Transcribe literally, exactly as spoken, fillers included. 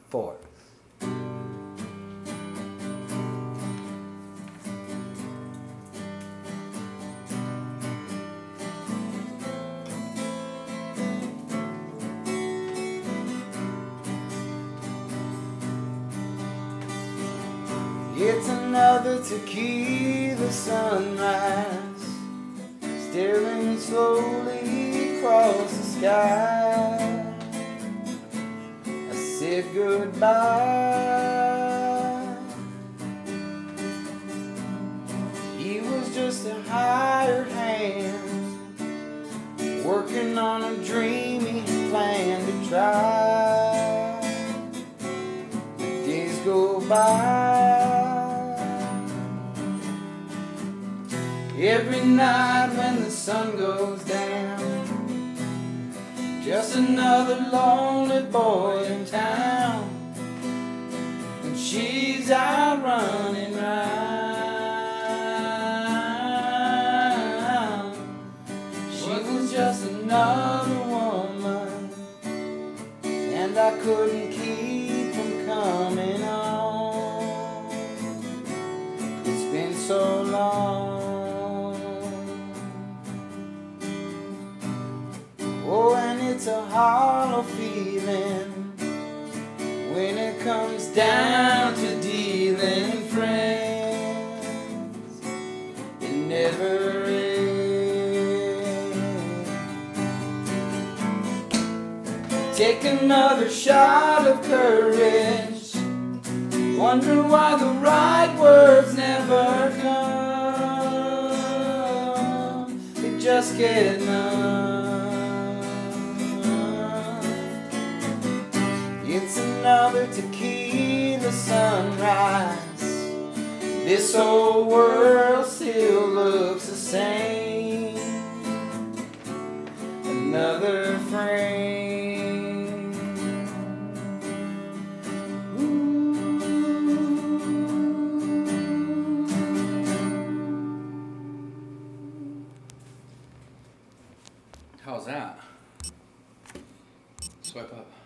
four. It's another tequila sunrise, staring slowly across the sky. I said goodbye. He was just a hired hand, working on a dream he planned to try. The days go by. Every night when the sun goes down, just another lonely boy in town, and she's out running round. She was just another woman, and I couldn't keep from coming on. It's been so long. Oh, and it's a hollow feeling when it comes down to dealing in friends. It never ends. Take another shot of courage, wonder why the right words never come. They just get numb. It's another tequila sunrise. This old world still looks the same. Another frame. Ooh. How's that? Swipe up.